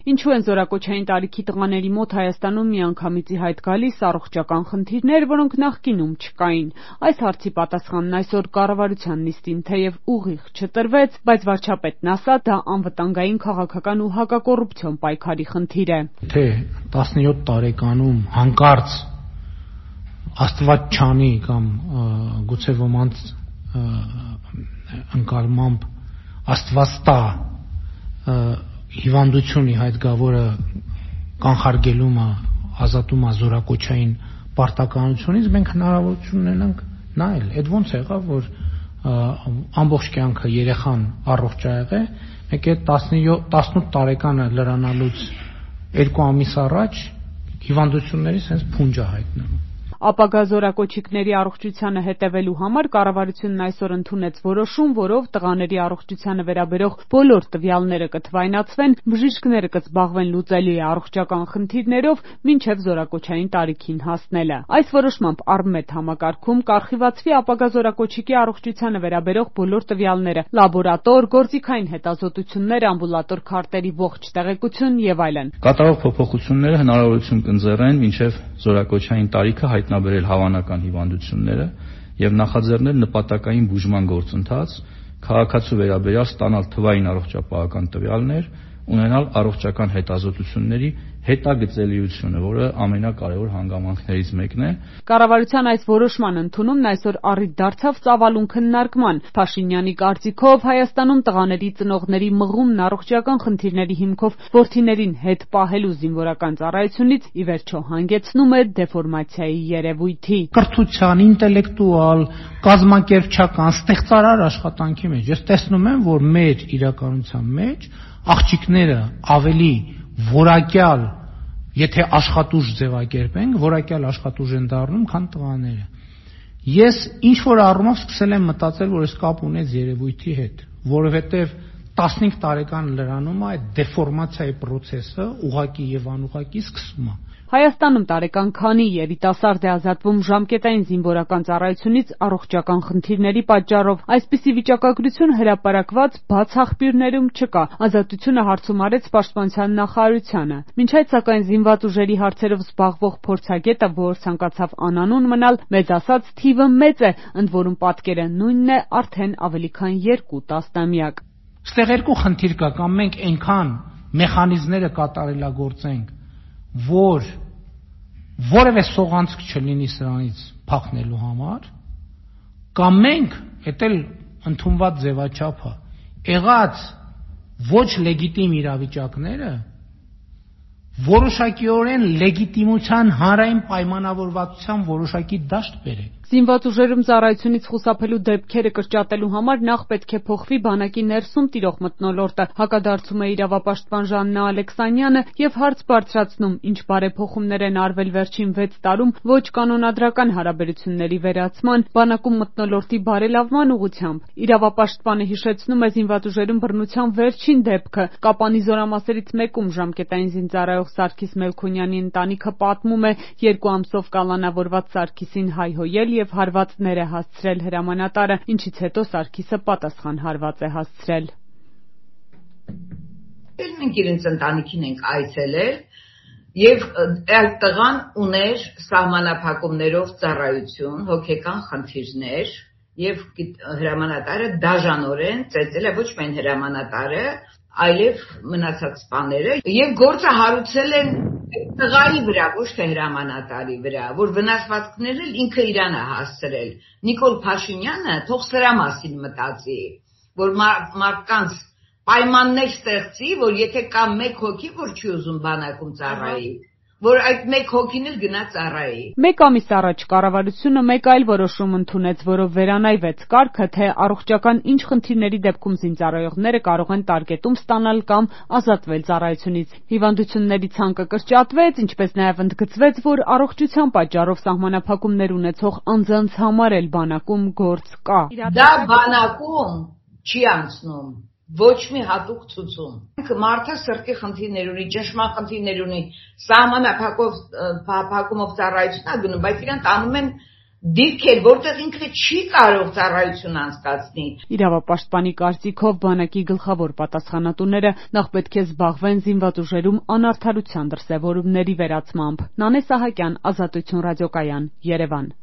Ինչու են զորակոչային տարիքի տղաների մոտ Հայաստանում միանգամից ի հայտ գալիս առողջական խնդիրներ, որոնք նախկինում չկային։ Այս հարցի պատասխանն այսօր կառավարության նիստին թեև ուղիղ չտրվեց, բայց վարչապետն ասաց, դա անվտանգային քաղաքական ու հակակոռուպցիոն պայքարի խնդիր է։ Թե 17 տարեկանում հանկարծ Աստված չանի կամ գուցե ոմանց ընկալմամբ Աստված տա հիվանդություն ի հայտ գա, որը կանխարգելումը ազատում է զորակոչային պարտականությունից, մենք հնարավորություն ունենանք նայել, այդ ոնց եղավ, որ ամբողջ կյանքը երեխան առողջ ա եղել, մեկ է 18 տարեկանը լրանալուց 2 ամիս առաջ հիվանդությունների sense փունջ ա հայտնվում։ Ապագա զորակոչիկների առողջությանը հետևելու համար կառավարությունն այսօր ընդունեց որոշում, որով տղաների առողջությանը վերաբերող բոլոր տվյալները կթվայնացվեն, բժիշկները կզբաղվեն լուծելի առողջական խնդիրներով մինչև զորակոչային տարիքին հասնելը։ Այս որոշմամբ առմետ համակարգում կարխիվացվի ապագա զորակոչիկի առողջությանը վերաբերող բոլոր տվյալները՝ լաբորատոր, գործիքային հետազոտություններ, ամբուլատոր քարտերի ողջ տեղեկություն եւ այլն։ Կատարող փոփոխությունները հնարավորություն կընձեռեն մինչև զորակոչային տարիքը հայտնաբերել հավանական հիվանդությունները եւ նախաձեռնել նպատակային բուժման գործընթաց, քաղաքացու վերաբերյալ ստանալ թվային առողջապահական տվյալներ, ունենալ առողջական հետազոտությունների հետագծելիությունը, որը ամենակարևոր հանգամանքներից մեկն է։ Կառավարության այս որոշման ընդունումն այսօր առիթ դարձավ ծավալուն քննարկման։ Փաշինյանի կարծիքով Հայաստանում տղաների ծնողների մղումն առողջական խնդիրների հիմքով որդիներին հետ պահելու զինվորական ծառայությունից ի վերջո հանգեցնում է դեֆորմացիայի երևույթի։ Կրթության, ինտելեկտուալ, կազմակերպչական, ստեղծարար աշխատանքի մեջ ես տեսնում եմ, որ մեր իրականության մեջ աղջիկները ավելի որակյալ, եթե աշխատուժ ձևակերպենք, որակյալ աշխատուժ են դառնում, քան տղաները։ Ես ինչ-որ առումով սկսել եմ մտածել, որ այս կապ ունեց երևույթի հետ, որովհետև 15 տարեկան լրանումը այդ դեֆորմացիայի process-ը ուղղակի եւ անուղղակի սկսում է։ Հայաստանում տարեկան քանի երիտասարդ է ազատվում ժամկետային զինվորական ծառայությունից առողջական խնդիրների պատճառով։ Այսպիսի վիճակագրություն հրապարակված բաց աղբյուրներում չկա։ Ազատությունը հարցում արեց Պաշտպանության նախարարությանը։ Մինչ այդ սակայն զինված ուժերի հարցերով զբաղվող փորձագետը, որ ցանկացավ անանուն մնալ, մեծ ասած թիվը մեծ է, ընդ որում պատկերը նույնն է արդեն ավելի քան 2 տասնամյակ։ Ստեղ երկու խնդիր կա, կամ մենք այնքան մեխանիզմները կատարելագործենք, որ որևէ սողանցք չլինի սրանից փախնելու համար, կամ մենք էդ էլ ընդունված ձևաչափը եղած ոչ լեգիտիմ իրավիճակները որոշակիորեն լեգիտիմության հանրային պայմանավորվածության որոշակի դաշտ բերենք։ Զինված ուժերում ծառայությունից խուսափելու դեպքերը կրճատելու համար նախ պետք է փոխվի բանակի ներսում տիրող մթնոլորտը, հակադարձում է իրավապաշտպան Ժաննա Ալեքսանյանը եւ հարց բարձրացնում, ինչ բարեփոխումներ են արվել վերջին 6 տարում ոչ կանոնադրական հարաբերությունների վերացման, բանակում մթնոլորտի բարելավման ուղղությամբ։ Իրավապաշտպանը հիշեցնում է զինված ուժերում բռնության վերջին դեպքը։ Կապանի զորամասերից մեկում ժամկետային զինծառայող Սարգիս Մելքոնյանի ընտանիքը պատմում է 2 ամսով կալանավորված Սարգիսին հայհոյել եւ հարվածներ է հասցրել հրամանատարը, ինչից հետո Սարգիսը պատասխան հարված է հասցրել։ Մենք իրենց ընտանիքին ենք այցելել եւ այդ տղան ուներ սահմանափակումներով ծառայություն, հոգեկան խնդիրներ եւ հրամանատարը դաժանորեն ծեծել է ոչ միայն հրամանատարը, այլև մնացած սպաները եւ գործը հարուցել են տղայի վրա, ոչ թե հրամանատարի վրա, որ վնասվածքներն էլ ինքը իրան է հասցրել։ Նիկոլ Փաշինյանը թող սրա մասին մտածի, որ մարդկանց պայմաններ ստեղծի, որ եթե կա մեկ հոգի, որ չի ուզում բանակում ծառայի, որ այդ մեկ հոգին էլ գնա ծառայի։ Մեկ ամիս առաջ կառավարությունը մեկ այլ որոշում ընդունեց, որով վերանայվեց կարգը, թե առողջական ինչ խնդիրների դեպքում զինծառայողները կարող են տարկետում ստանալ կամ ազատվել ծառայությունից։ Հիվանդությունների ցանկը կրճատվեց, ինչպես նաև ընդգծվեց, որ առողջության պատճառով սահմանափակումներ ունեցող անձանց համար էլ բանակում գործ կա։ Դա բանակում չի անցնում։ Ոչ մի հատուկ ցուցում։ Մարդը սրտի խնդիրներ ունի, ճնշման խնդիրներ ունի, սահմանափակումով ծառայություն է գնում, բայց իրան տանում են դիրքեր, որտեղ ինքը չի կարող ծառայություն անցկացնի։ Իրավապաշտպանի կարծիքով բանակի գլխավոր պատասխանատուները նախ պետք է զբաղվեն զինված ուժերում անարդարության դրսևորումների վերացմամբ։ Նանե Սահակյան, Ազատություն ռադիոկայան, Երևան։